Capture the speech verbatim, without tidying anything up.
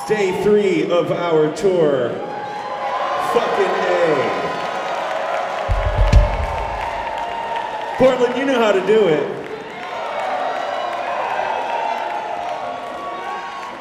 Day three of our tour. Fucking A. Portland, you know how to do it.